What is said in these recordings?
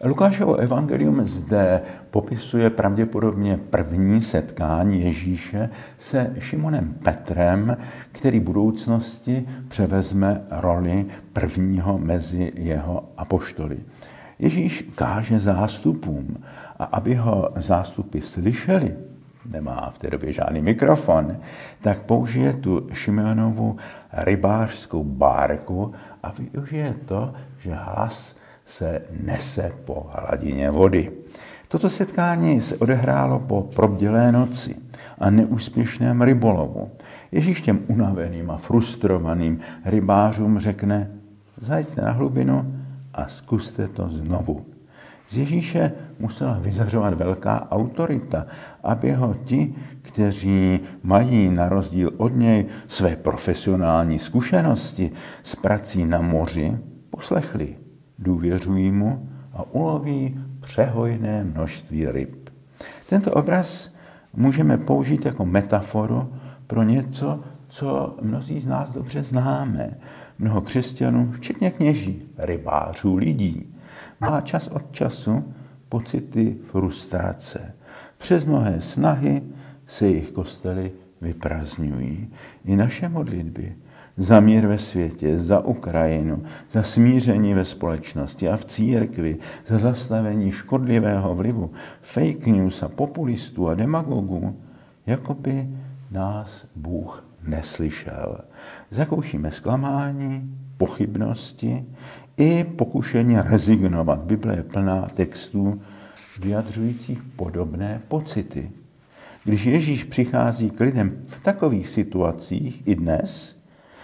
Lukášovo evangelium zde popisuje pravděpodobně první setkání Ježíše se Šimonem Petrem, který v budoucnosti převezme roli prvního mezi jeho apoštoly. Ježíš káže zástupům a aby ho zástupy slyšeli, nemá v té době žádný mikrofon, tak použije tu Šimonovu rybářskou bárku a využije to, že hlas se nese po hladině vody. Toto setkání se odehrálo po probdělé noci a neúspěšném rybolovu. Ježíš těm unaveným a frustrovaným rybářům řekne: zajďte na hlubinu a zkuste to znovu. Z Ježíše musela vyzařovat velká autorita, aby ho ti, kteří mají na rozdíl od něj své profesionální zkušenosti s prací na moři, poslechli, důvěřují mu a uloví přehojné množství ryb. Tento obraz můžeme použít jako metaforu pro něco, co mnozí z nás dobře známe. Mnoho křesťanů, včetně kněží, rybářů, lidí, má čas od času pocity frustrace. Přes mnohé snahy se jejich kostely vyprazňují. I naše modlitby za mír ve světě, za Ukrajinu, za smíření ve společnosti a v církvi, za zastavení škodlivého vlivu fake news a populistů a demagogů, jako by nás Bůh neslyšel. Zakoušíme zklamání, pochybnosti i pokušení rezignovat. Bible je plná textů vyjadřujících podobné pocity. Když Ježíš přichází k lidem v takových situacích i dnes,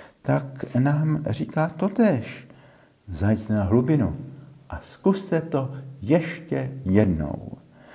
tak nám říká totéž. Zajďte na hlubinu a zkuste to ještě jednou.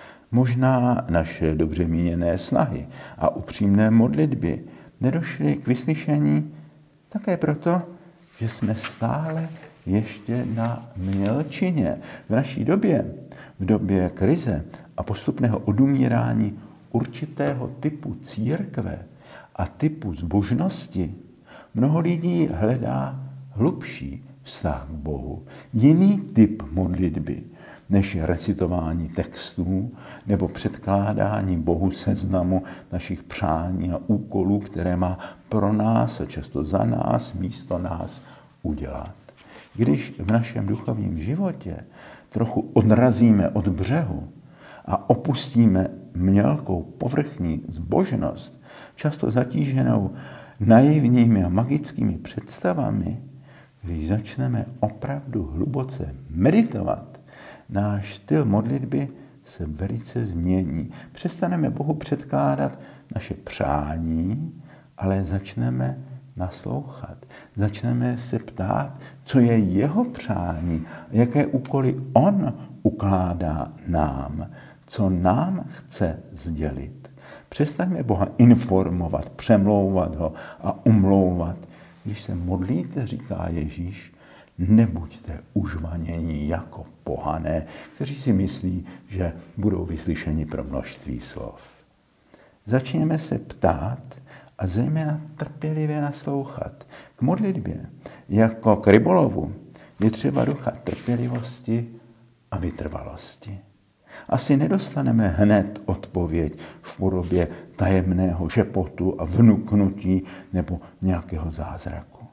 Možná naše dobře míněné snahy a upřímné modlitby nedošly k vyslyšení také proto, že jsme stále ještě na mělčině. V naší době, v době krize a postupného odumírání určitého typu církve a typu zbožnosti, mnoho lidí hledá hlubší vztah k Bohu, jiný typ modlitby, než je recitování textů nebo předkládání Bohu seznamu našich přání a úkolů, které má pro nás a často za nás, místo nás udělat. Když v našem duchovním životě trochu odrazíme od břehu a opustíme mělkou povrchní zbožnost, často zatíženou naivními a magickými představami, když začneme opravdu hluboce meditovat, náš styl modlitby se velice změní. Přestaneme Bohu předkládat naše přání, ale začneme naslouchat. Začneme se ptát, co je jeho přání, jaké úkoly on ukládá nám, co nám chce sdělit. Přestaňme Boha informovat, přemlouvat ho a umlouvat. Když se modlíte, říká Ježíš, nebuďte užvanění jako pohané, kteří si myslí, že budou vyslyšeni pro množství slov. Začněme se ptát a zejména trpělivě naslouchat. K modlitbě, jako k rybolovu, je třeba ducha trpělivosti a vytrvalosti. Asi nedostaneme hned odpověď v podobě tajemného šepotu a vnuknutí nebo nějakého zázraku.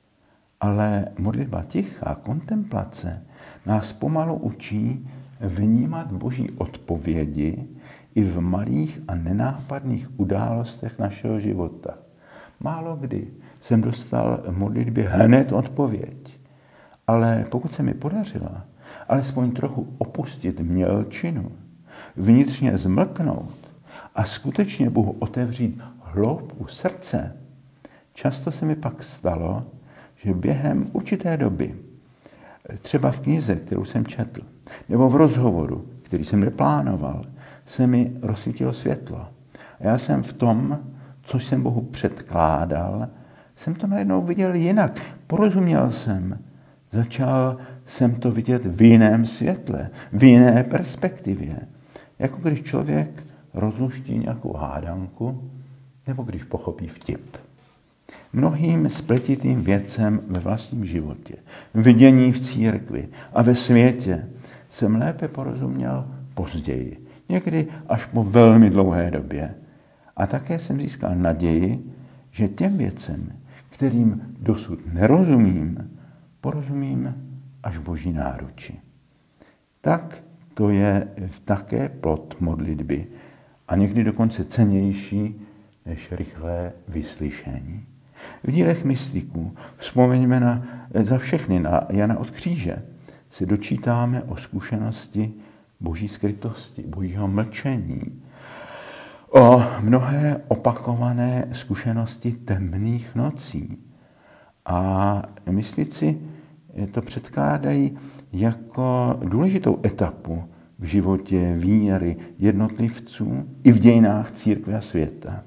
Ale modlitba tichá, kontemplace nás pomalu učí vnímat Boží odpovědi i v malých a nenápadných událostech našeho života. Málo kdy jsem dostal v modlitbě hned odpověď, ale pokud se mi podařila alespoň trochu opustit mělčinu, vnitřně zmlknout a skutečně Bohu otevřít hloubku srdce, často se mi pak stalo, že během určité doby, třeba v knize, kterou jsem četl, nebo v rozhovoru, který jsem neplánoval, se mi rozsvítilo světlo. A já jsem v tom, co jsem Bohu předkládal, jsem to najednou viděl jinak. Porozuměl jsem. Začal jsem to vidět v jiném světle, v jiné perspektivě. Jako když člověk rozluští nějakou hádanku, nebo když pochopí vtip. Mnohým spletitým věcem ve vlastním životě, vidění v církvi a ve světě jsem lépe porozuměl později, někdy až po velmi dlouhé době. A také jsem získal naději, že těm věcem, kterým dosud nerozumím, porozumím až v Boží náruči. Tak to je také plod modlitby a někdy dokonce cennější než rychlé vyslyšení. V dílech mystiků, vzpomeňme za všechny na Jana od Kříže, se dočítáme o zkušenosti Boží skrytosti, Božího mlčení, o mnohé opakované zkušenosti temných nocí. A myslici to předkládají jako důležitou etapu v životě víry jednotlivců i v dějinách církve a světa.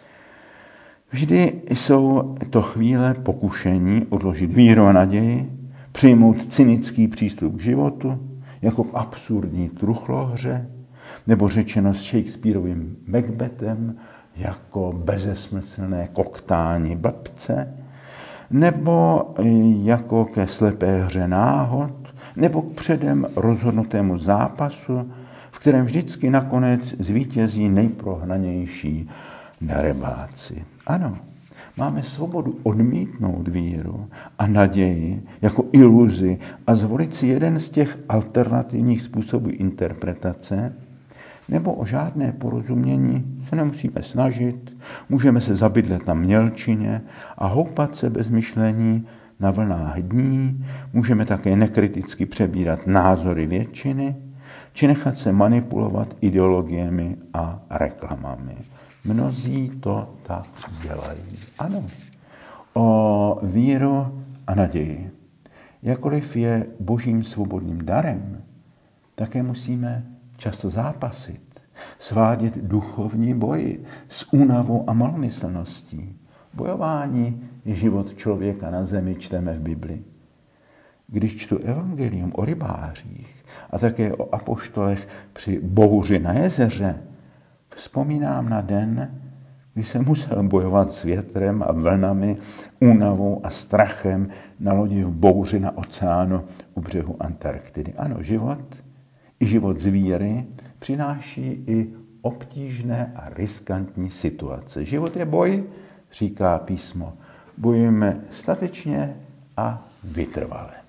Vždy jsou to chvíle pokušení odložit víru a naději, přijmout cynický přístup k životu, jako k absurdní truchlohře, nebo řečeno s Shakespearovým Macbethem, jako bezesmyslné koktání blbce, nebo jako ke slepé hře náhod, nebo k předem rozhodnutému zápasu, v kterém vždycky nakonec zvítězí nejprohnanější darebáci. Ano, máme svobodu odmítnout víru a naději jako iluzi a zvolit si jeden z těch alternativních způsobů interpretace, nebo o žádné porozumění se nemusíme snažit, můžeme se zabydlet na mělčině a houpat se bez myšlení na vlnách dní, můžeme také nekriticky přebírat názory většiny, či nechat se manipulovat ideologiemi a reklamami. Mnozí to tak dělají. Ano, o víru a naději. Jakkoliv je Božím svobodným darem, také musíme často zápasit, svádět duchovní boji s únavou a malomyslností. Bojování je život člověka na zemi, čteme v Bibli. Když čtu evangelium o rybářích a také o apoštolech při bouři na jezeře, vzpomínám na den, kdy jsem musel bojovat s větrem a vlnami, únavou a strachem na lodi v bouři na oceánu u břehu Antarktidy. Ano, život, i život z víry, přináší i obtížné a riskantní situace. Život je boj, říká písmo. Bojujeme statečně a vytrvale.